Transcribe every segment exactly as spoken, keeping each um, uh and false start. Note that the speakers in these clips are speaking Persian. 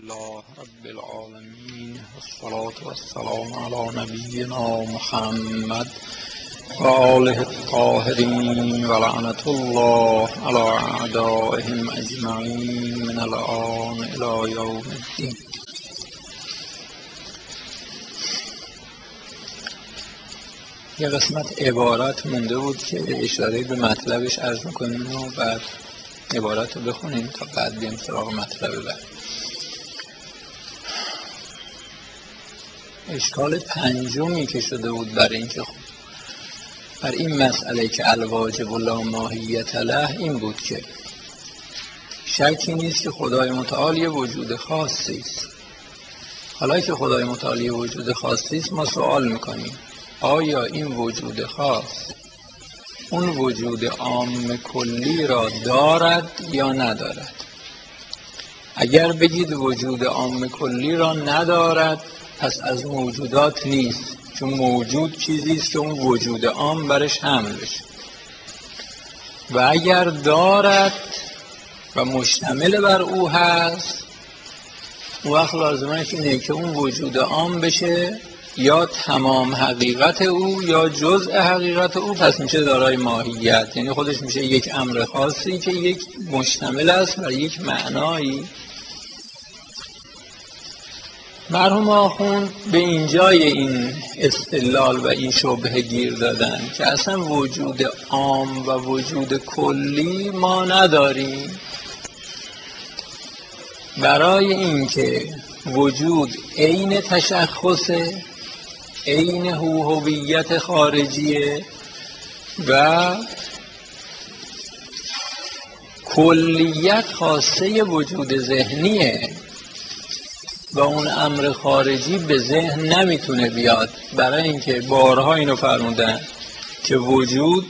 الله رب العالمين والصلاة والسلام على نبينا محمد و آله الطاهرین و لعنة الله على أعدائهم أجمعین من الآن إلى یوم الدین. یه قسمت عبارت مونده بود که اشاره به مطلبش عرض میکنیم و بعد عبارت رو بخونیم تا بعد بیم سراغ مطلب بعد. اشکال پنجمی که شده بود برای اینکه خب بر این مسئله که الواجب لا ماهیت له این بود که شکی نیست که خدای متعال یه وجود خاصی است. حالا که خدای متعال یه وجود خاصی است ما سوال میکنیم آیا این وجود خاص اون وجود عام کلی را دارد یا ندارد؟ اگر بگید وجود عام کلی را ندارد پس از موجودات نیست، چون موجود چیزی است که اون وجود عام برش حمل بشه. و اگر دارد و مشتمل بر او هست اون وقت لازمه اینه که اون وجود عام بشه یا تمام حقیقت او یا جزء حقیقت او، پس میشه دارای ماهیت، یعنی خودش میشه یک امر خاصی که یک مشتمل است بر یک معنایی. مرحوم آخوند به اینجای این استدلال و این شبهه گیر دادن که اصلا وجود عام و وجود کلی ما نداریم. برای اینکه وجود عین تشخصه، عین هویت خارجیه و کلیت خاصه وجود ذهنیه و اون امر خارجی به ذهن نمیتونه بیاد. برای اینکه بارها اینو فرمودن که وجود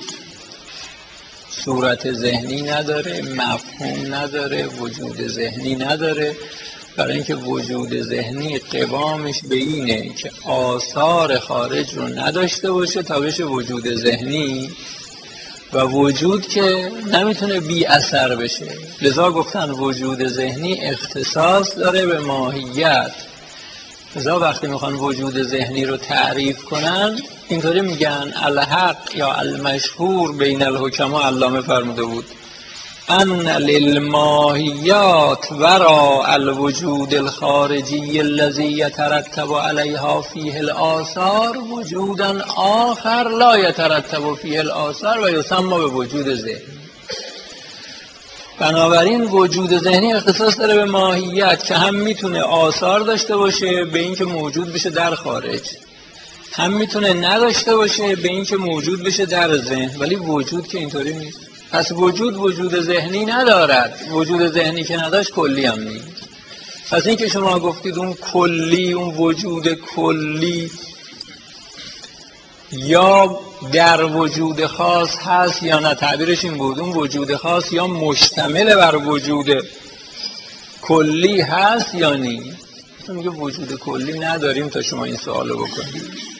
صورت ذهنی نداره، مفهوم نداره، وجود ذهنی نداره. برای اینکه وجود ذهنی قوامش به اینه که آثار خارج رو نداشته باشه تا بشه وجود ذهنی، و وجود که نمیتونه بی اثر بشه. لذا گفتن وجود ذهنی اختصاص داره به ماهیت. لذا وقتی میخوان وجود ذهنی رو تعریف کنن اینطوری میگن الحق یا المشهور بین الحکما، علامه فرموده بود ان للماهیات وراء الوجود الخارجی الذي يترتب عليها فيه الآثار وجودا آخر لا يترتب فيه الآثار و یسمى به وجود ذهنی. بنابراین وجود ذهنی اختصاص داره به ماهیت که هم میتونه آثار داشته باشه به اینکه موجود بشه در خارج، هم میتونه نداشته باشه به اینکه موجود بشه در ذهن، ولی وجود که اینطوری نیست. پس وجود وجود ذهنی ندارد، وجود ذهنی که نداشت کلی هم نیست. پس این که شما گفتید اون کلی، اون وجود کلی یا در وجود خاص هست یا نه، تعبیرش این بود اون وجود خاص یا مشتمل بر وجود کلی هست یا نیست. میگه وجود کلی نداریم تا شما این سوالو بکنید.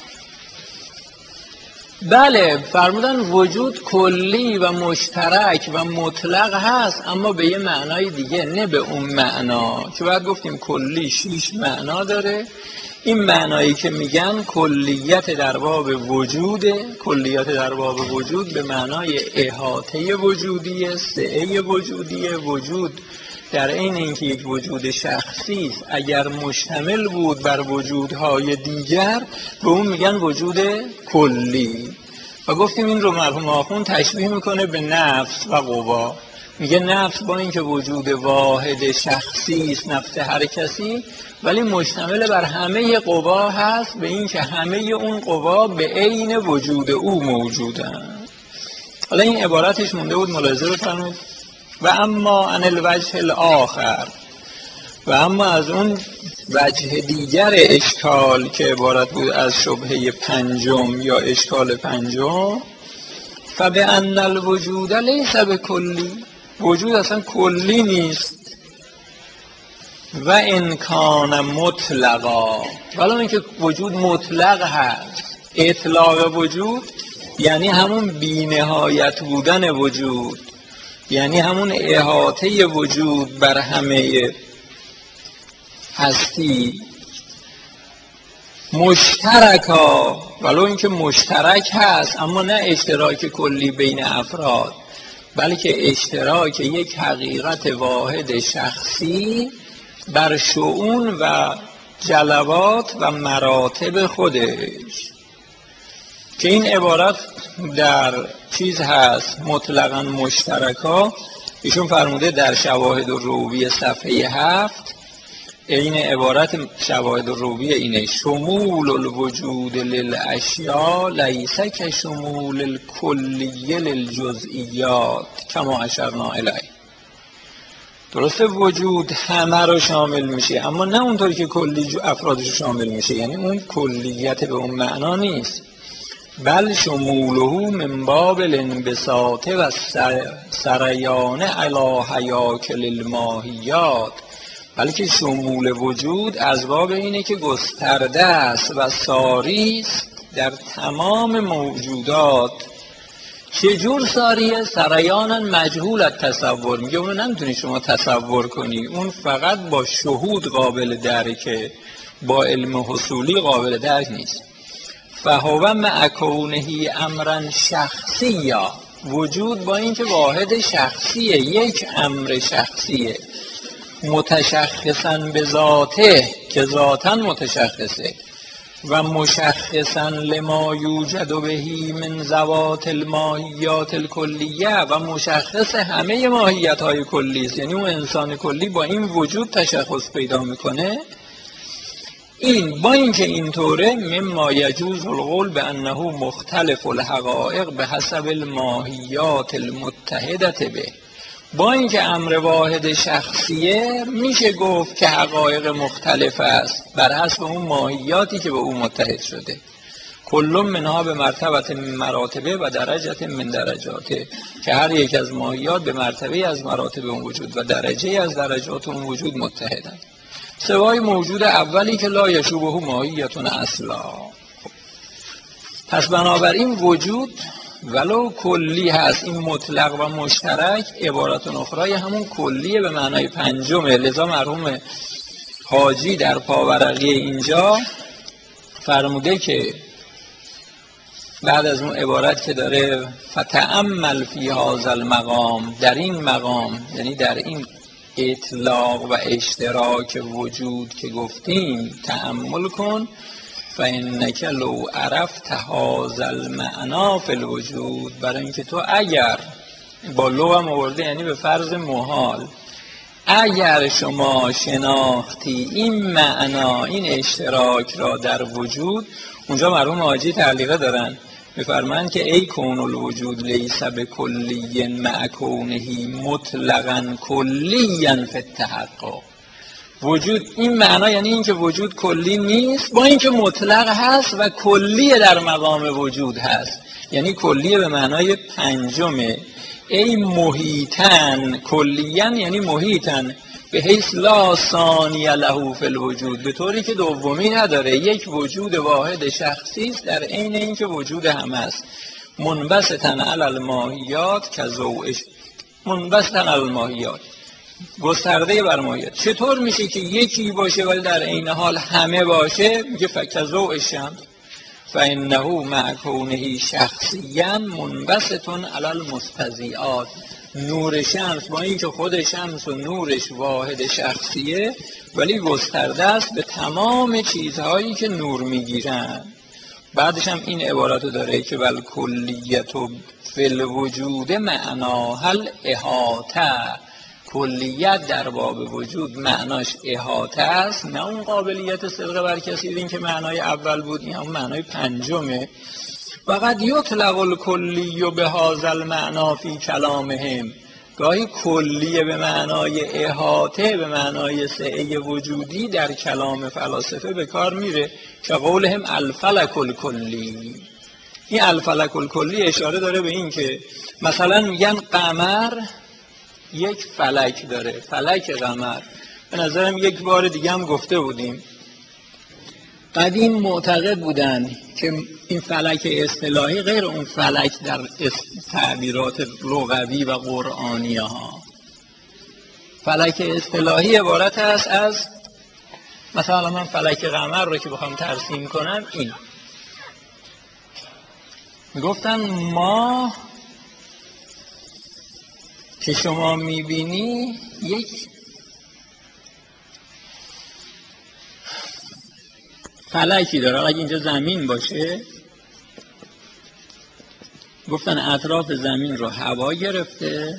بله فرمودن وجود کلی و مشترک و مطلق هست، اما به یه معنای دیگه، نه به اون معنا که بعد گفتیم کلی شیش معنا داره. این معنایی که میگن کلیت در باب وجوده، کلیت در باب وجود به معنای احاطه وجودیه، سعه وجودیه. وجود در این اینکه یک وجود شخصی است اگر مشتمل بود بر وجودهای دیگر به اون میگن وجود کلی. و گفتیم این رو مرحوم آخوند تشبیه میکنه به نفس و قوا. میگه نفس با اینکه وجود واحد شخصی است، نفس هر کسی، ولی مشتمل بر همه قوا هست به اینکه همه اون قوا به عین وجود او موجودن. حالا این عبارتش مونده بود، ملاحظه بفرمایید. و اما عن الوجه الاخر، و اما از اون وجه دیگر اشکال که عبارت بود از شبهه پنجم یا اشکال پنجم، فبأن الوجود لیس بکلی، وجود اصلا کلی نیست. و ان کان مطلقا، ولی اینکه وجود مطلق هست. اطلاق وجود یعنی همون بی‌نهایت بودن وجود، یعنی همون احاطه وجود بر همه هستی مشترکا، ولو اینکه مشترک هست اما نه اشتراک کلی بین افراد، بلکه اشتراک یک حقیقت واحد شخصی بر شؤون و جلوات و مراتب خودش. که این عبارت در چیز هست مطلقاً مشترکا، ایشون فرموده در شواهد الروبیه صفحه هفت، این عبارت شواهد الروبیه اینه: شمول الوجود للاشیاء لیس کشمول الکلیه للجزئیات کما اشرنا الیه. درسته وجود همه رو شامل میشه اما نه اونطوری که کلی افرادش شامل میشه، یعنی اون کلیت به اون معنا نیست، بل شموله من باب الانبساط و سریان علی هیاکل الماهیات، بلکه شمول وجود از باب اینه که گسترده است و ساری است در تمام موجودات. چجور ساریه؟ سریانا مجهول التصور، میگه اونو نمیتونی شما تصور کنی، اون فقط با شهود قابل درکه، با علم حصولی قابل درک نیست. فهو مع کونه امرا شخصیا، وجود با اینکه واحد شخصیه، یک امر شخصیه، متشخصا به ذاته که ذاتا متشخصه، و مشخصا لما یوجد بهی من ذوات الماهیات الکلیه، و مشخص همه ماهیت های کلی است، یعنی اون انسان کلی با این وجود تشخص پیدا میکنه. این با اینکه اینطوره مما یجوز القول به انه مختلف الحقائق به حسب الماهیات المتحدة به، با اینکه امر واحد شخصیه میشه گفت که حقایق مختلف است بر حسب اون ماهیاتی که به اون متحد شده. کل منها به مرتبت من مراتبه و درجت من درجاته، که هر یک از ماهیات به مرتبه از مراتب اون وجود و درجه از درجات اون وجود متحدن، سوای موجود اولی که لا یشوبه ماهیتون اصلا. پس بنابراین وجود ولو کلی هست، این مطلق و مشترک عبارت اخرای همون کلیه به معنای پنجمه. لذا مرحوم حاجی در پاورقی اینجا فرموده که بعد از اون عبارت که داره فتأمل فی هذا المقام، در این مقام یعنی در این اطلاق و اشتراک وجود که گفتیم تأمل کن، فإنک لو عرفت هذا المعنی فی الوجود، برای اینکه تو اگر با لو هم آورده یعنی به فرض محال، اگر شما شناختی این معنا این اشتراک را در وجود. اونجا مرحوم حاجی تعلیقه دارن میفرمایند که ای کون الوجود لیس بکلی مع کونه مطلقا کلیا فی التحقق، وجود این معنا یعنی اینکه وجود کلی نیست با اینکه مطلق هست و کلی در مقام وجود هست، یعنی کلیه به معنای پنجمه. ای محیطن کلیا یعنی محیطن به حیث لا ثانی له فی الوجود، به طوری که دومی نداره، یک وجود واحد شخصی است در عین اینکه وجود همه است. منبسطا علی الماهیات که ذوئش منبسطا علی الماهیات، گسترده بر ماهیت. چطور میشه که یکی باشه ولی در عین حال همه باشه؟ میگه فکذو الشمس فانه مع کونه شخصیا منبسط علی المستضیئات، نور شمس با اینکه خود شمس و نورش واحد شخصیه ولی گسترده است به تمام چیزهایی که نور میگیرن. بعدش هم این عباراتو داره که ول کلیت فی الوجود معناها الاحاطه، کلیت در باب وجود معناش احاطه است، نه اون قابلیت صدق بر کسی، این که معنای اول بود، این هم معنای پنجمه. فقط یطلق الکلی به هذا المعنی فی کلامهم، گاهی کلیه به معنای احاطه به معنای سعه وجودی در کلام فلاسفه به کار میره، که قولهم الفلک الکلی. این الفلک الکلی اشاره داره به این که مثلا میگن قمر یک فلک داره، فلک قمر. به نظرم یک بار دیگه هم گفته بودیم قدیم معتقد بودن که این فلک اصطلاحی غیر اون فلک در تعبیرات لغوی و قرآنی ها. فلک اصطلاحی عبارت است از مثلا من فلک قمر رو که بخوام ترسیم کنم این میگفتن ماه که شما میبینی یک فلکی داره. اگه اینجا زمین باشه گفتن اطراف زمین رو هوا گرفته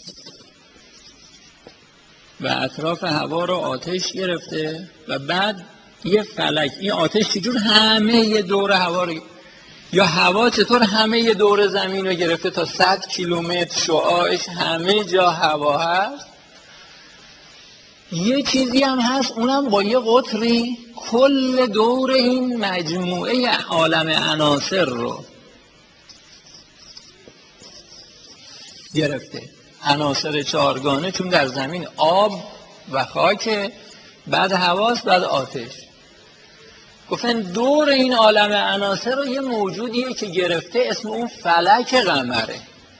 و اطراف هوا رو آتش گرفته و بعد یه فلک، این آتش چجور همه یه دور هوا رو، یا هوا چطور همه یه دور زمین رو گرفته تا صد کیلومتر شعاعش همه جا هوا هست. یه چیزی هم هست اونم با یه قطری کل دور این مجموعه عالم عناصر رو گرفته. عناصر چهارگانه، چون در زمین آب و خاک، بعد هواست، بعد آتش. گفتن دور این عالم عناصر رو یه موجودیه که گرفته، اسم اون فلک قمره.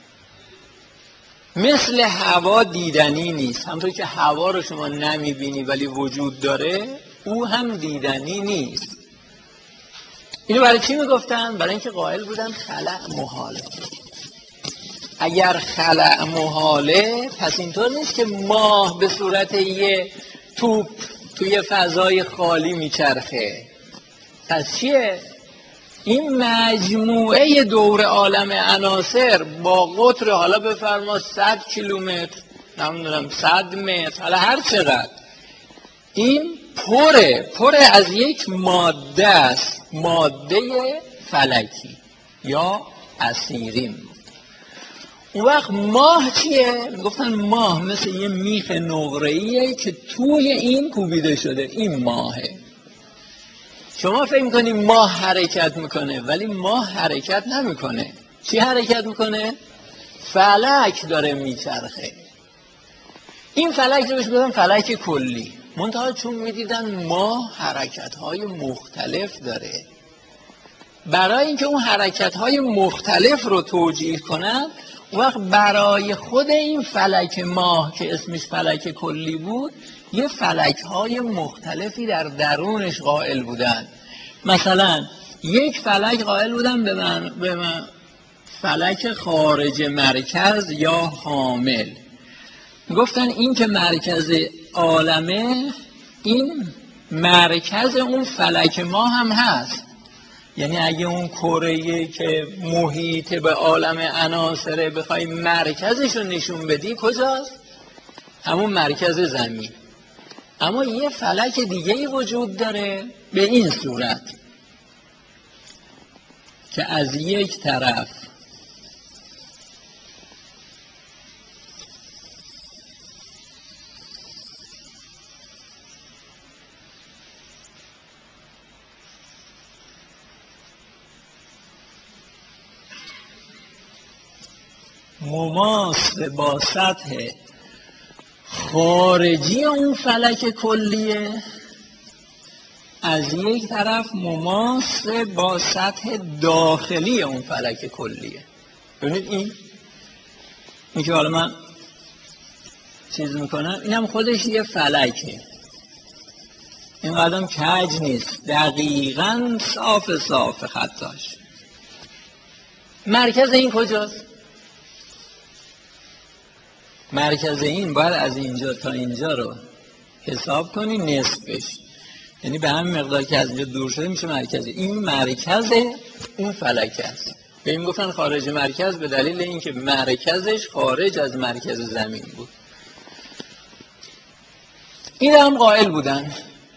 مثل هوا دیدنی نیست، همونطور که هوا رو شما نمیبینی ولی وجود داره، او هم دیدنی نیست. اینو برای چی میگفتن؟ برای اینکه قائل بودن خلأ محاله. اگر خلأ محاله، پس اینطور نیست که ماه به صورت یه توپ توی فضای خالی میچرخه. پس چیه؟ این مجموعه دور عالم عناصر با قطر، حالا بفرما صد کیلومتر، نمیدونم صد متر، حالا هر چقدر، این پره پره از یک ماده است، ماده فلکی یا اسیریم. اون وقت ماه چیه؟ گفتن ماه مثل یه میخ نقره‌ایه که توی این کوبیده شده، این ماهه. شما فکر میکنی ماه حرکت میکنه، ولی ماه حرکت نمیکنه. چی حرکت میکنه؟ فلک داره میچرخه. این فلک رو بهش میگن فلک کلی. منتها چون میدیدن ماه حرکت‌های مختلف داره، برای اینکه اون حرکت‌های مختلف رو توجیه کنن، اون وقت برای خود این فلک ماه که اسمش فلک کلی بود، یه فلک‌های مختلفی در درونش قائل بودن. مثلا یک فلک قائل بودن به من به من فلک خارج مرکز یا حامل. گفتن این که مرکز عالمه، این مرکز اون فلک ما هم هست. یعنی اگه اون کره‌ای که محیط به عالم عناصر بخوای مرکزش رو نشون بدی، کجاست؟ همون مرکز زمین. اما یه فلک دیگه‌ای وجود داره به این صورت که از یک طرف مماس با سطح خارجی اون فلک کلیه، از یک طرف مماس با سطح داخلی اون فلک کلیه. ببینید این این که حالا من چیز میکنم، این هم خودش یه فلکه، این قدم کج نیست، دقیقاً صاف صاف خطاش. مرکز این کجاست؟ مرکز این باید از اینجا تا اینجا رو حساب کنی نصفش، یعنی به همین مقدار که از اینجا دور شده میشه مرکز. این مرکز اون فلک است. به این گفتن خارج مرکز، به دلیل اینکه مرکزش خارج از مرکز زمین بود. این هم قائل بودن.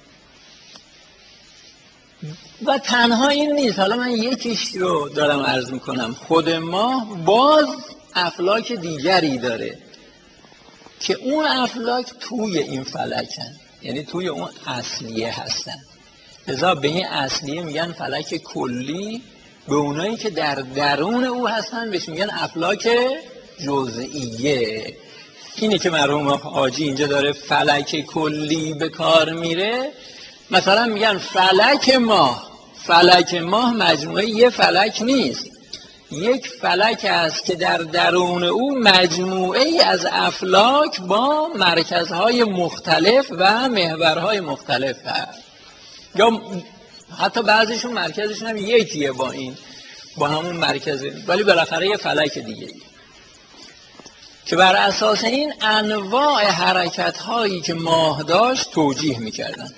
و تنها این نیست، حالا من یکیش رو دارم عرض میکنم. خود ماه باز افلاک دیگری داره که اون افلاک توی این فلکن، یعنی توی اون اصلیه هستن. لذا به این اصلیه میگن فلک کلی، به اونایی که در درون او هستن بهش میگن افلاک جزئیه. اینه که مرحوم حاجی اینجا داره فلک کلی به کار میره. مثلا میگن فلک ماه، فلک ماه مجموعه یه فلک نیست، یک فلک است که در درون او مجموعه ای از افلاک با مرکزهای مختلف و محورهای مختلف هست. یا حتی بعضیشون مرکزشون هم یکیه با این، با همون مرکزه، ولی بالاخره یه فلک دیگه که بر اساس این انواع حرکت هایی که ماه داشت توجیه میکردن.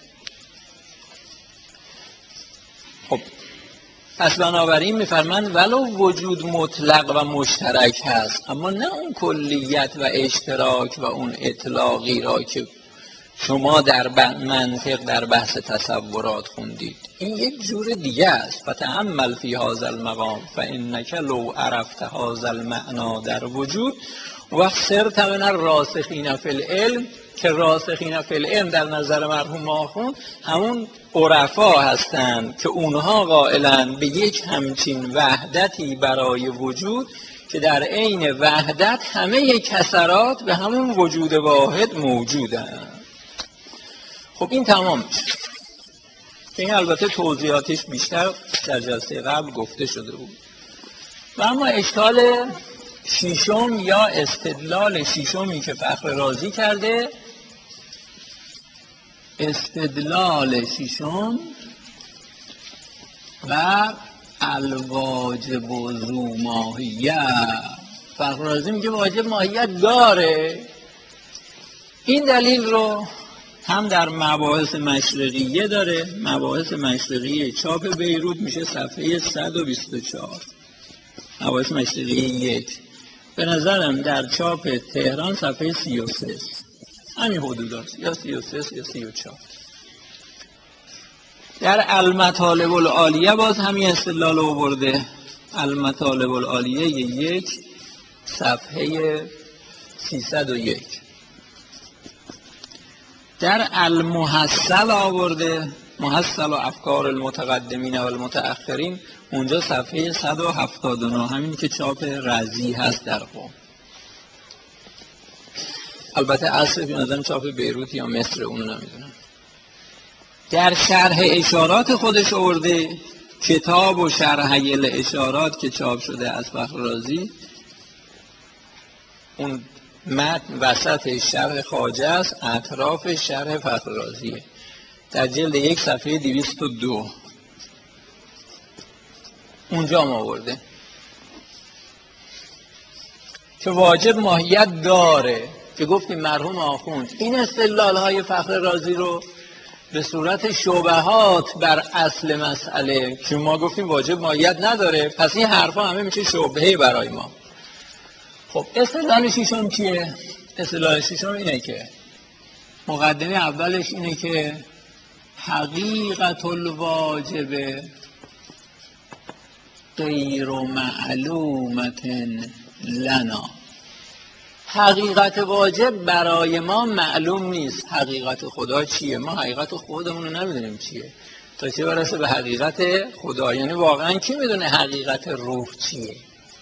خب پس بنابراین میفرمند ولو وجود مطلق و مشترک هست، اما نه اون کلیت و اشتراک و اون اطلاقی را که شما در منطق در بحث تصورات خوندید. این یک جور دیگه است. فتأمل فی هذا المقام فانک لو عرفت هذا المعنی در وجود و صرت من الراسخین فی العلم، که راسخین فی العلم در نظر مرحوم آخوند همون عرفا هستند که اونها قائلند به یک همچین وحدتی برای وجود که در عین وحدت همه کسرات به همون وجود واحد موجودند. خب این تمام میشه که این البته توضیحاتش بیشتر در جلسه قبل گفته شده بود. و اما اشکال شیشم یا استدلال شیشمی که فخر رازی کرده، استدلال شیشم و الواجب و ذو ماهیت. فخر رازی میگه واجب ماهیت داره. این دلیل رو هم در مباحث مشرقیه داره. مباحث مشرقیه چاپ بیروت میشه صفحه صد و بیست و چهار. مباحث مشرقیه یک. به نظرم در چاپ تهران صفحه سی و سه، همین حدود هست، یا سی و سه یا سی و چهار. در المطالب العالیه باز همین استدلال رو برده. المطالب العالیه یک صفحه سیصد و یک. در المحصل آورده، محصل و افکار المتقدمین و المتأخرین، اونجا صفحه صد و هفتاد و نه، همین که چاپ رضی هست در قم. البته اصل به نظرم چاپ بیروت یا مصر، اونو نمیدونم. در شرح اشارات خودش آورده، کتاب و شرح الاشارات که چاپ شده از فخر رازی، اون متن وسط شرح خواجه است، اطراف شرح فخر رازیه، در جلد یک صفحه دویست و دو. اونجا ما آورده که واجب ماهیت داره، که گفتیم مرحوم آخوند این استدلال های فخر رازی رو به صورت شبهات بر اصل مسئله که ما گفتیم واجب ماهیت نداره، پس این حرفا همه میشه شبهه برای ما. خب استدلال شیشم چیه؟ استدلال شیشم اینه که مقدمه اولش اینه که حقیقت الواجب غیر معلومت لنا. حقیقت واجب برای ما معلوم نیست. حقیقت خدا چیه؟ ما حقیقت خودمون رو نمیدونیم چیه، تا چه برسه به حقیقت خدا. یعنی واقعا کی میدونه حقیقت روح چیه؟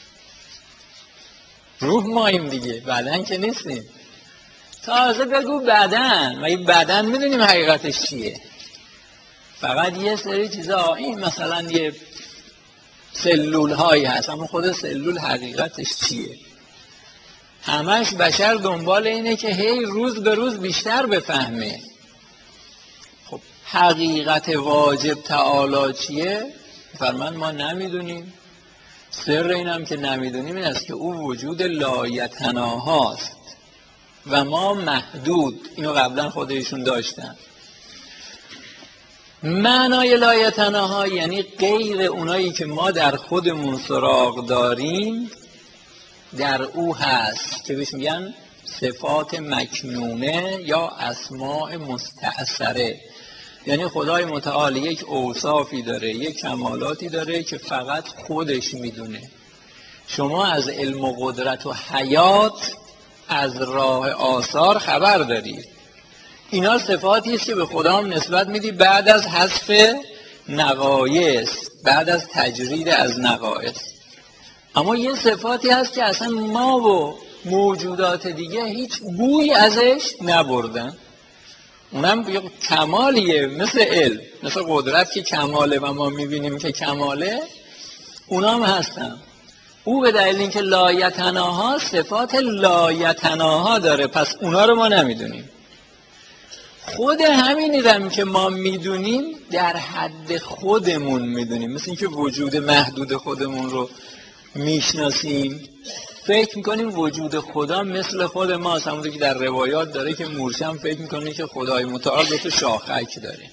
روح ماییم دیگه، بدن که نیستیم. تازه بگو بدن، ما این بدن میدونیم حقیقتش چیه؟ فقط یه سری چیزا، این مثلا یه سلول هایی هست، اما خود سلول حقیقتش چیه؟ همش بشر دنبال اینه که هی روز به روز بیشتر بفهمه. خب حقیقت واجب تعالی چیه؟ فرمان ما نمیدونیم. سر اینم که نمیدونیم این است که او وجود لایتناهاست و ما محدود. اینو قبلا خودشون داشتن. معنای لایتناها یعنی غیر اونایی که ما در خودمون سراغ داریم در او هست، که بهش میگن صفات مکنونه یا اسماء مستأثره. یعنی خدای متعال یک اوصافی داره، یک کمالاتی داره که فقط خودش میدونه. شما از علم و قدرت و حیات از راه آثار خبر دارید. اینا صفاتی است که به خدا هم نسبت میدی بعد از حذف نقایص، بعد از تجرید از نقایص. اما یه صفاتی هست که اصلا ما و موجودات دیگه هیچ بوی ازش نبردن. اونم یه کمالیه، مثل علم، مثل قدرت که کماله و ما میبینیم که کماله، اونام هستن. او به دلیل اینکه لایتناها صفات لایتناها داره، پس اونا رو ما نمیدونیم. خود همینیدم که ما میدونیم در حد خودمون میدونیم، مثل اینکه وجود محدود خودمون رو میشناسیم، فکر میکنیم وجود خدا مثل خود ماست. همونطور که در روایات داره که مورچم فکر میکنه که خدای متعال دو تا شاخک داره.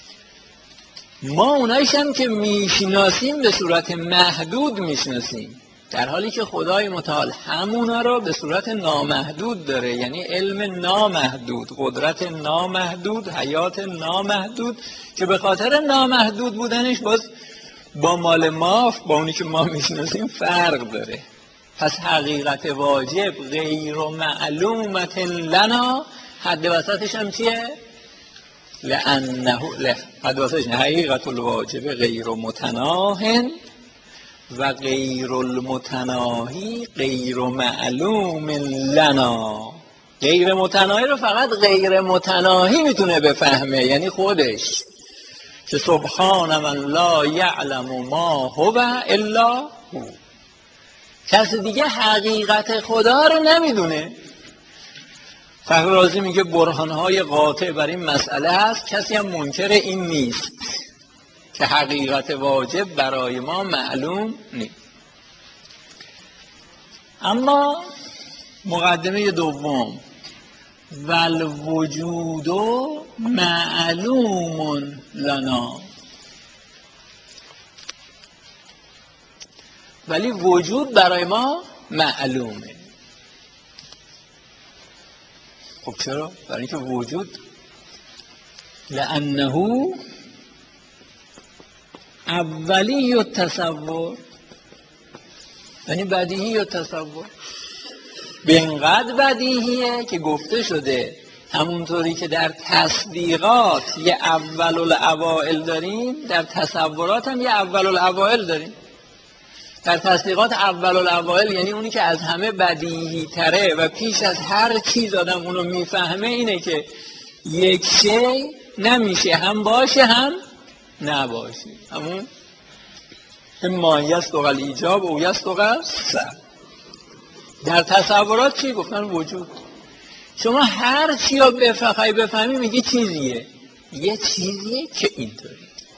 ما اونایش هم که میشناسیم به صورت محدود میشناسیم، در حالی که خدای متعال همونا رو به صورت نامحدود داره، یعنی علم نامحدود، قدرت نامحدود، حیات نامحدود، که به خاطر نامحدود بودنش باز با مال ما، با اونی که ما میشناسیم فرق داره. پس حقیقت واجب غیر معلومت لنا، حد وسطش هم چیه؟ لانه حد وسطش حقیقت الواجب غیر متناهٍ و غیر المتناهی غیر معلوم لنا. غیر متناهی رو فقط غیر متناهی میتونه بفهمه، یعنی خودش، که سبحان من لا یعلم ما هو الا هو. کس دیگه حقیقت خدا رو نمیدونه. فخر رازی میگه برهانهای قاطع بر این مسئله هست، کسی هم منکر این نیست که حقیقت واجب برای ما معلوم نیست. اما مقدمه دوم، والوجود معلوم لنا، ولی وجود برای ما معلومه. خب چرا؟ برای اینکه وجود لانه اولی التصور، یعنی بدیهی التصور، به اینقدر بدیهیه که گفته شده همونطوری که در تصدیقات یه اول الاوائل داریم، در تصورات هم یه اول الاوائل داریم. در تصدیقات اول الاوائل یعنی اونی که از همه بدیهی تره و پیش از هر چیز آدم اونو میفهمه اینه که یک شی نمیشه هم باشه هم نباشه، همون ما یصدق الایجاب و یصدق السلب. در تصورات چی گفتن؟ وجود. شما هر چی رو بخوای بفهمی میگی چیزیه، یه چیزیه که اینطوری.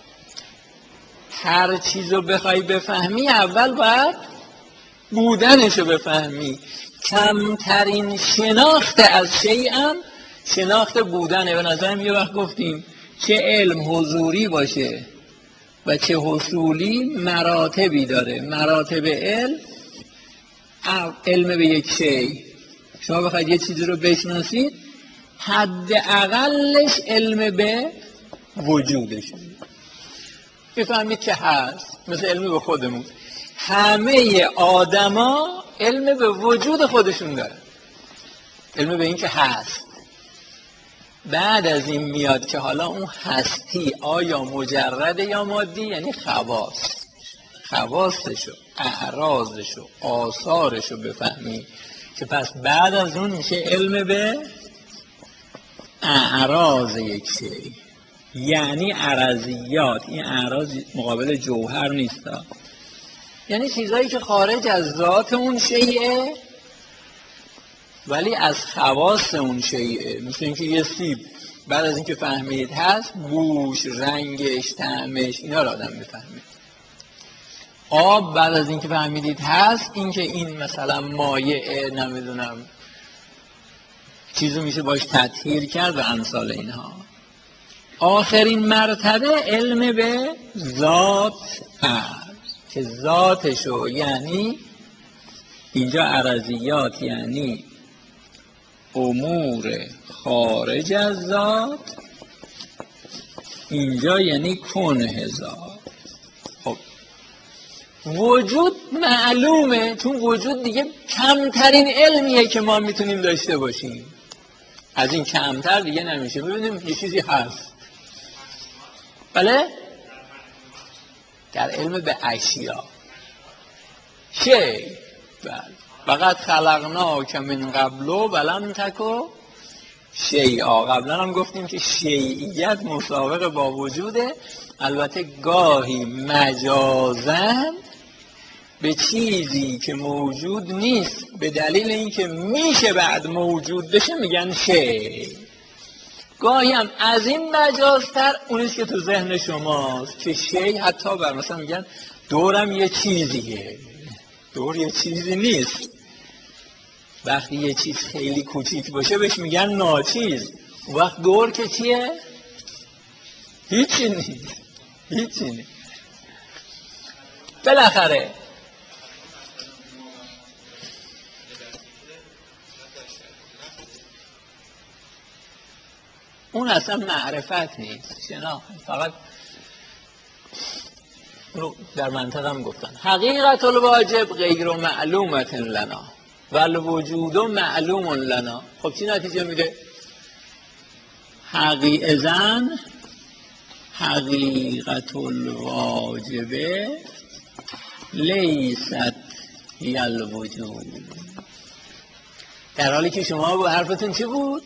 هر چیز رو بخوای بفهمی اول باید بودنش رو بفهمی. کمترین شناخت از شیئم شناخت بودنه. به نظرم یه وقت گفتیم چه علم حضوری باشه و چه حصولی مراتبی داره. مراتب علم، علم به یک شی، شما بخواید یه چیزی رو بشناسید حد اقلش علم به وجودش، بفهمید که هست. مثل علم به خودمون، همه آدما علم به وجود خودشون دارن، علم به این که هست. بعد از این میاد که حالا اون هستی آیا مجرده یا مادی، یعنی خواص، خواصشو، اعراضشو، آثارشو بفهمی، که پس بعد از اون میشه علم به اعراض یک شی، یعنی عرضیات. این اعراض مقابل جوهر نیست، یعنی چیزایی که خارج از ذات اون شیء ولی از خواص اون شیء. مثل اینکه یه سیب بعد از اینکه فهمید هست، بوش، رنگش، طعمش، اینا رو آدم میفهمید. آب بعد از اینکه فهمیدید هست، اینکه این مثلا مایعه، نمیدونم چیزو میشه باش تطهیر کرد و امثال اینها. آخرین مرتبه علم به ذات هست که ذاتشو، یعنی اینجا عرضیات یعنی امور خارج از ذات، اینجا یعنی کنه ذات. خب وجود معلومه، چون وجود دیگه کمترین علمیه که ما میتونیم داشته باشیم، از این کمتر دیگه نمیشه. ببینیم یه چیزی هست، بله؟ در علم به اشیا شی، بله، فقط خلقنا که من قبلو ولم تکو شیئا. قبلا هم گفتیم که شیعیت مسابقه با وجوده، البته گاهی مجازن به چیزی که موجود نیست به دلیل اینکه میشه بعد موجود بشه میگن شی، گاهی هم از این مجازتر اونیست که تو ذهن شماست که شی حتی بر مثلا میگن دورم یه چیزیه، دور یه چیزی نیست. وقتی یه چیز خیلی کوچیک باشه بهش میگن ناچیز. وقت دور که چیه؟ هیچی نیست، هیچی نیست. بالاخره اون اصلا معرفت نیست، شناخت. فقط در منطقه هم گفتن حقیقت الواجب غیر معلومت لنا والوجود معلوم لنا. خب چی نتیجه میده؟ حقیقتاً حقیقت الواجب لیست هی الوجود. در حالی که شما با حرفتون چی بود؟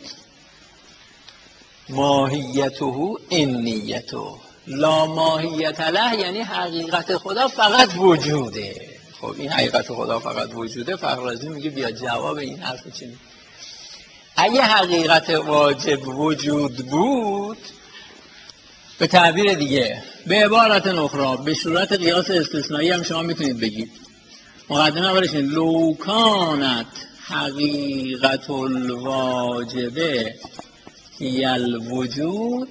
ماهیته انیته لا ماهیت له، یعنی حقیقت خدا فقط وجوده. خب این حقیقت خدا فقط وجوده، فخررازی میگه بیا جواب این حرف چی میگه؟ اگه حقیقت واجب وجود بود، به تعبیر دیگه، به عبارت اخرى، به صورت قیاس استثنایی هم شما میتونید بگید مقدمه اولش لو کانت حقیقت الواجبه هی الوجود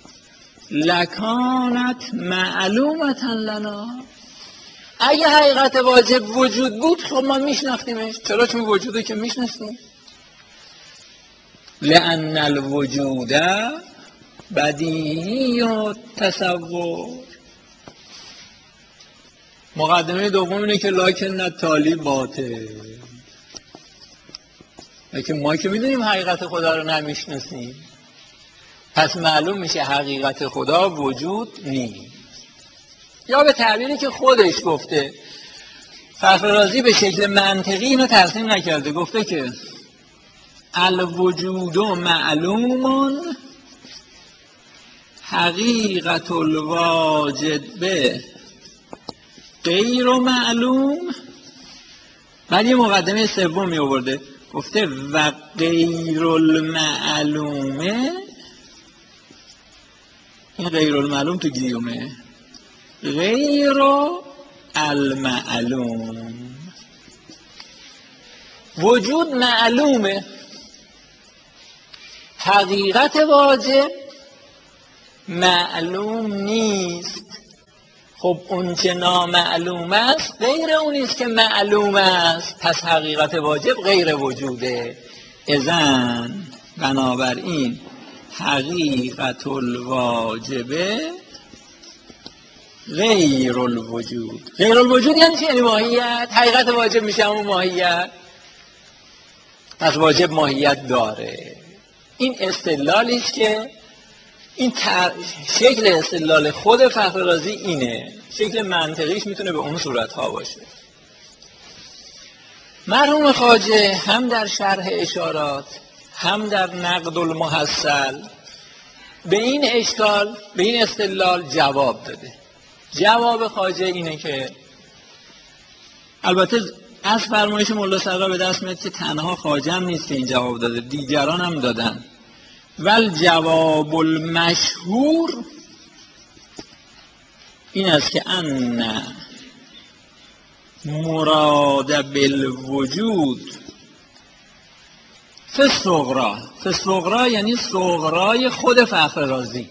لکانت معلومت لنا. اگه حقیقت واجب وجود بود خب ما میشناختیمش. چرا؟ چون وجوده که میشناختیم. لأن الوجود بدیهی و تصور. مقدمه دوم اینه که لکن التالی باطل. لیکن ما که میدونیم حقیقت خدا رو نمیشناسیم، پس معلوم میشه حقیقت خدا وجود نیست. یا به تعبیری که خودش گفته، فخررازی به شکل منطقی اینو ترسیم نکرده، گفته که الوجود معلوم حقیقت الواجب غیر معلوم. بعد یه مقدمه سوم می آورده، گفته و غیر المعلومه. این غیر المعلوم تو گیومه، غیر المعلوم. وجود معلومه، حقیقت واجب معلوم نیست. خب اون که نامعلوم است غیر اونیست که معلوم است، پس حقیقت واجب غیر وجوده. اذن بنابراین حقیقت الواجب غیر الوجود. غیر الوجود یعنی چی؟ یعنی ماهیت. حقیقت واجب میشه همون ماهیت، پس واجب ماهیت داره. این استدلالی است که این تر... شکل استدلال خود فخررازی اینه. شکل منطقیش میتونه به اون صورت ها باشه. مرحوم خواجه هم در شرح اشارات هم در نقد المحصل به این اشکال، به این استدلال جواب داده. جواب خواجه اینه که البته از فرمایش مولا صدرا به دست میاد که تنها خواجه هم نیست که این جواب داده، دیگران هم دادن. ول جواب المشهور این است که ان مراد بالوجود فی الصغری. فی الصغری یعنی صغرای خود فخررازی.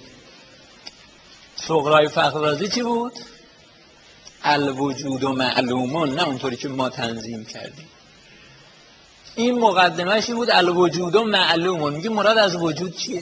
صغرای فخررازی چی بود؟ الوجود و معلومون، نه اونطوری که ما تنظیم کردیم. این مقدمهش این بود الوجود و معلومون. میگه مراد از وجود چیه؟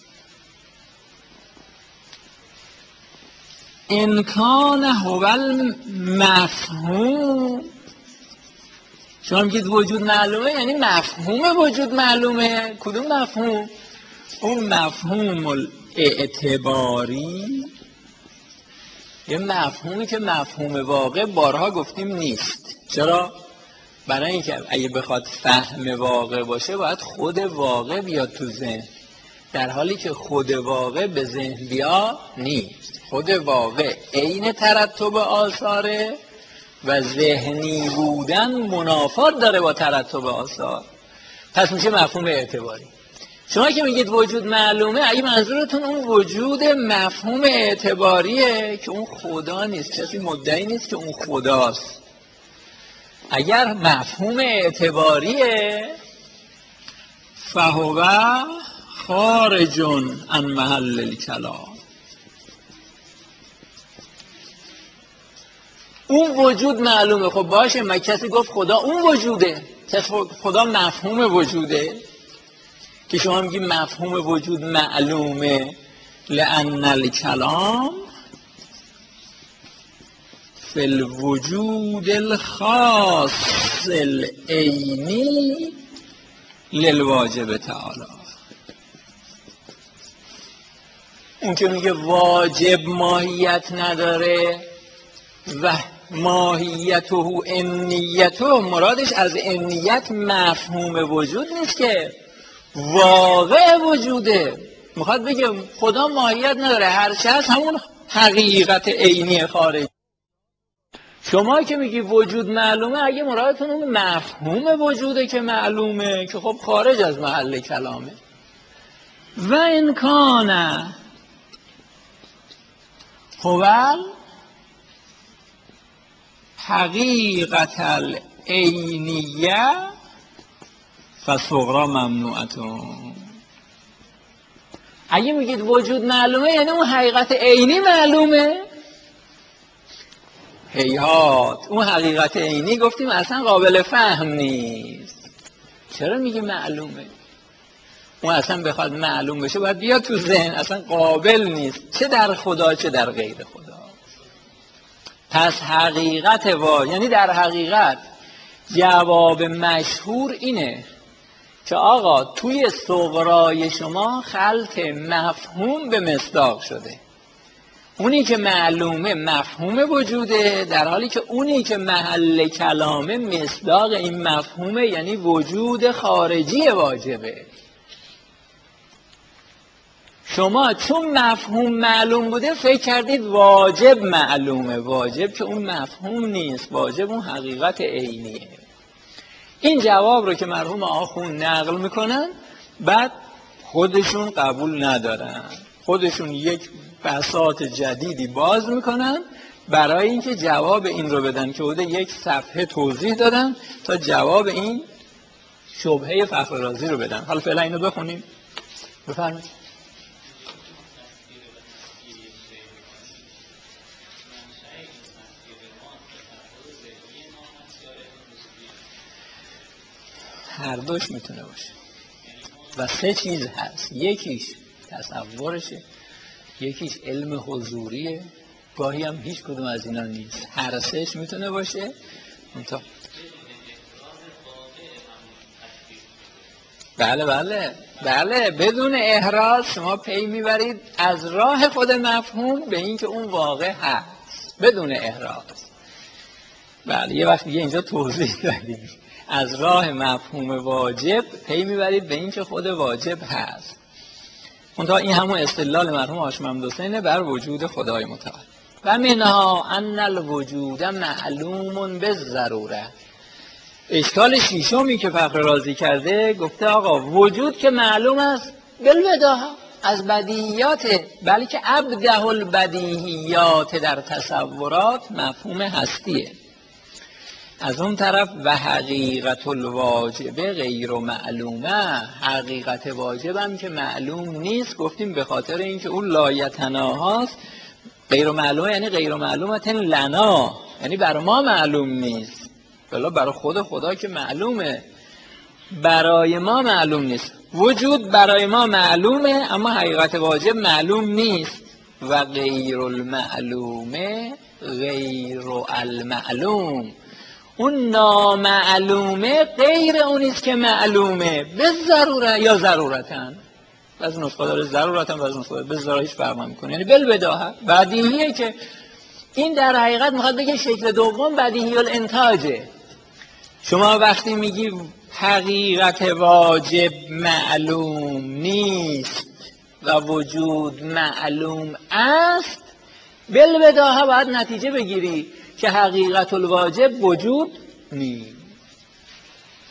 انکان هو المفهوم. شما میگید وجود معلومه یعنی مفهوم وجود معلومه. کدوم مفهوم؟ اون مفهوم الاعتباری، یه مفهومی که مفهوم واقع بارها گفتیم نیست. چرا؟ برای اینکه اگه بخواد فهم واقع باشه باید خود واقع بیاد تو ذهن، در حالی که خود واقع به ذهن بیا نیست. خود واقع عین ترتب آثاره و ذهنی بودن منافات داره با ترتب آثار، پس میشه مفهوم اعتباری. شما که میگید وجود معلومه، اگه منظورتون اون وجود مفهوم اعتباریه که اون خدا نیست، کسی مدعی نیست که اون خداست. اگر مفهوم اعتباریه فهو خارج عن محل الکلام، اون وجود معلومه. خب باشه، ما کسی گفت خدا اون وجوده، خدا مفهوم وجوده که شما میگی مفهوم وجود معلومه، لأن الکلام فی الوجود الخاص العینی للواجب تعالی. اون که میگه واجب ماهیت نداره و ماهیته امنیته، مرادش از امنیت مفهوم وجود نیست که واقع وجوده. میخواد بگه خدا ماهیت نداره، هر چه هست همون حقیقت عینی خارج. شما که میگی وجود معلومه، اگه مرادتون اون مفهوم وجوده که معلومه که خب خارج از محل کلامه. و ان کان هو حقیقت العینیه فصغرا ممنوعتون. اگه میگید وجود معلومه یعنی اون حقیقت عینی معلومه؟ هیهات، اون حقیقت عینی گفتیم اصلا قابل فهم نیست. چرا میگی معلومه؟ اون اصلا بخواد معلوم بشه باید بیاد تو ذهن، اصلا قابل نیست، چه در خدا چه در غیر خدا. پس حقیقت وا، یعنی در حقیقت جواب مشهور اینه که آقا توی صغرای شما خلط مفهوم به مصداق شده. اونی که معلومه مفهوم وجوده، در حالی که اونی که محل کلامه مصداق این مفهومه، یعنی وجود خارجی واجبه. شما چون مفهوم معلوم بوده فکر کردید واجب معلومه، واجب که اون مفهوم نیست، واجب اون حقیقت عینیه. این جواب رو که مرحوم آخوند نقل میکنن بعد خودشون قبول ندارن، خودشون یک بساط جدیدی باز میکنن برای اینکه جواب این رو بدن که بوده یک صفحه توضیح دادن تا جواب این شبهه فخر رازی رو بدن. حالا فعلا اینو بخونیم. بفرمایید. هر دوش میتونه باشه و سه چیز هست، یکیش تصورشه، یکیش علم حضوریه، گاهی هم هیچ کدوم از اینا نیست. هر سهش میتونه باشه. منطقه. بله بله بله بدون احراز شما پی میبرید از راه خود مفهوم به این که اون واقع هست بدون احراز. بله یه وقت دیگه اینجا توضیح دادیم، از راه مفهوم واجب پی میبرید به این که خود واجب هست. منتها این همون استدلال مرحوم هاشم محمدحسینه بر وجود خدای متعال. و منها ان الوجود معلوم بالضروره. اشکال شیشمی که فخر رازی کرده، گفته آقا وجود که معلوم است بالبداهه، از بدیهیاته، بلکه ابدع البدیهیات در تصورات مفهوم هستیه. از اون طرف و حقیقت الواجب غیر معلومه، حقیقت واجب هم که معلوم نیست، گفتیم به خاطر اینکه اون لایتناهاست. غیر معلومه یعنی غیر معلومت لنا، یعنی بر ما معلوم نیست، بلا برای خود خدا که معلومه، برای ما معلوم نیست. وجود برای ما معلومه اما حقیقت واجب معلوم نیست. و غیر المعلومه غیر المعلوم، اون نامعلومه غیر اونیست که معلومه، به ضروره یا ضرورتن. بعض نسخه داره ضرورتن، بعض نسخه داره به ضرورت، هیچ فرق نمیکنه، یعنی بالبداهه بدیهیه. که این در حقیقت میخواد بگه شکل دوم بدیهی الانتاجه. شما وقتی میگی حقیقت واجب معلوم نیست و وجود معلوم است، بالبداهه باید نتیجه بگیری که حقیقت الواجب وجود نیست.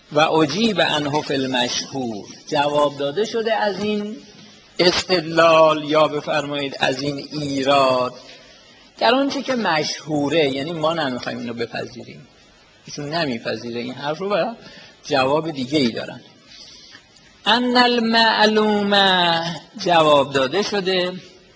و اجیب عنه فی المشهور، جواب داده شده از این استدلال یا بفرمایید از این ایراد در آنچه که مشهوره، یعنی ما نمیخوایم اینو بپذیریم، ایشون نمیپذیره این حرف رو و جواب دیگه ای دارن. ان المعلومه، جواب داده شده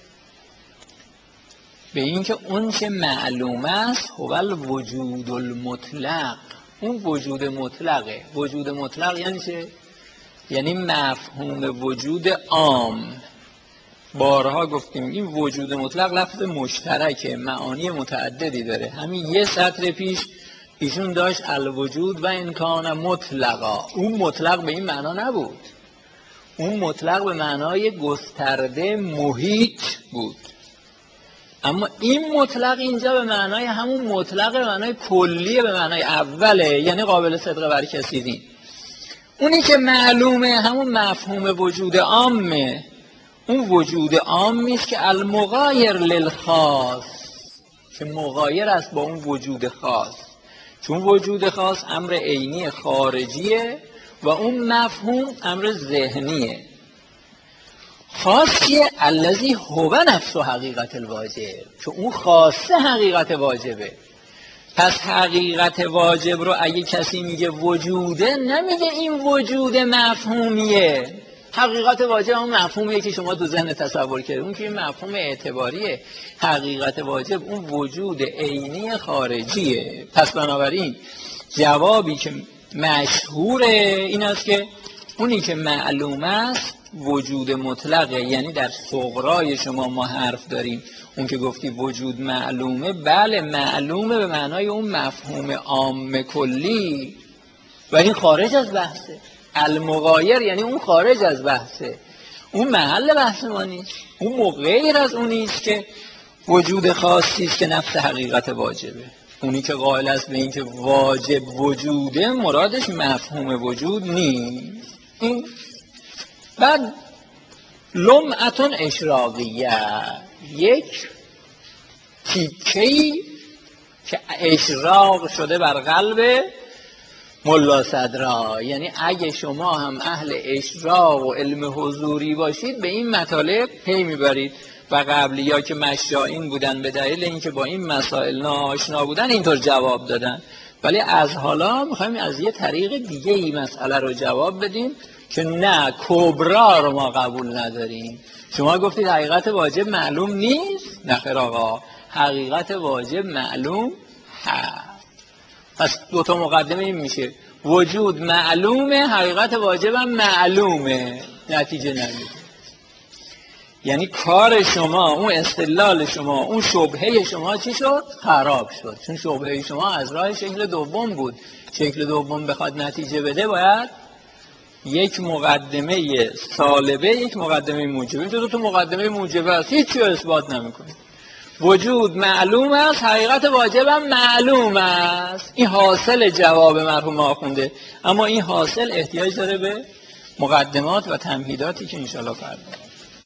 به این که اون چه معلوم است هو الوجود المطلق، اون وجود مطلقه. وجود مطلق یعنی چه؟ یعنی مفهوم وجود عام. بارها گفتیم این وجود مطلق لفظ مشترکه، معانی متعددی داره. همین یه سطر پیش ایشون داشت الوجود و امکان مطلقا، اون مطلق به این معنا نبود، اون مطلق به معنای گسترده محیط بود. اما این مطلق اینجا به معنای همون مطلق به معنای کلیه، به معنای اوله، یعنی قابل صدق بر کسی نیست. اونی که معلومه همون مفهوم وجود عامه، اون وجود عامی است که المغایر للخاص، که مغایر است با اون وجود خاص، چون وجود خاص امر عینی خارجیه و اون مفهوم امر ذهنیه. خاصیه الذی هو نفس و حقیقت الواجب، که اون خاصه حقیقت واجبه. پس حقیقت واجب رو اگه کسی میگه وجوده، نمیگه این وجود مفهومیه. حقیقت واجب اون مفهومیه که شما تو ذهن تصور کردید، اون که این مفهوم اعتباریه. حقیقت واجب اون وجود عینی خارجیه. پس بنابراین جوابی که مشهوره این است که اونی که معلوم است وجود مطلقه. یعنی در صغرای شما ما حرف داریم، اون که گفتی وجود معلومه، بله معلومه به معنای اون مفهوم عام کلی و این خارج از بحثه. المغایر یعنی اون خارج از بحثه، اون محل بحث ما نیست، اون غیر از اونی است که وجود خاصی است که نفس حقیقت واجبه. اونی که قائل است به این که واجب وجوده مرادش مفهوم وجود نیست. این بعد لمعتون اشراقیه، یک تیکه‌ای که اشراق شده بر قلب ملا صدرا. یعنی اگه شما هم اهل اشراق و علم حضوری باشید به این مطالب پی میبرید و قبلیا که مشائین بودن به دلیل اینکه با این مسائل ناآشنا بودن اینطور جواب دادن، ولی از حالا میخوایم از یه طریق دیگه این مسئله رو جواب بدیم که نه کبرا رو ما قبول نداریم. شما گفتید حقیقت واجب معلوم نیست، نخیر آقا، حقیقت واجب معلوم هست. پس دوتا مقدمه این میشه، وجود معلومه، حقیقت واجب هم معلومه، نتیجه نمیده. یعنی کار شما، اون استدلال شما، اون شبهه شما چی شد؟ خراب شد. چون شبهه شما از راه شکل دوم بود. شکل دوم بخواد نتیجه بده باید یک مقدمه سالبه، یک مقدمه موجبه. اینجا دو تا مقدمه موجبه است، هیچی رو اثبات نمیکنه. وجود معلوم است، حقیقت واجب هم معلوم است. این حاصل جواب مرحوم آخونده، اما این حاصل احتیاج داره به مقدمات و تمهیداتی که انشاءالله فردا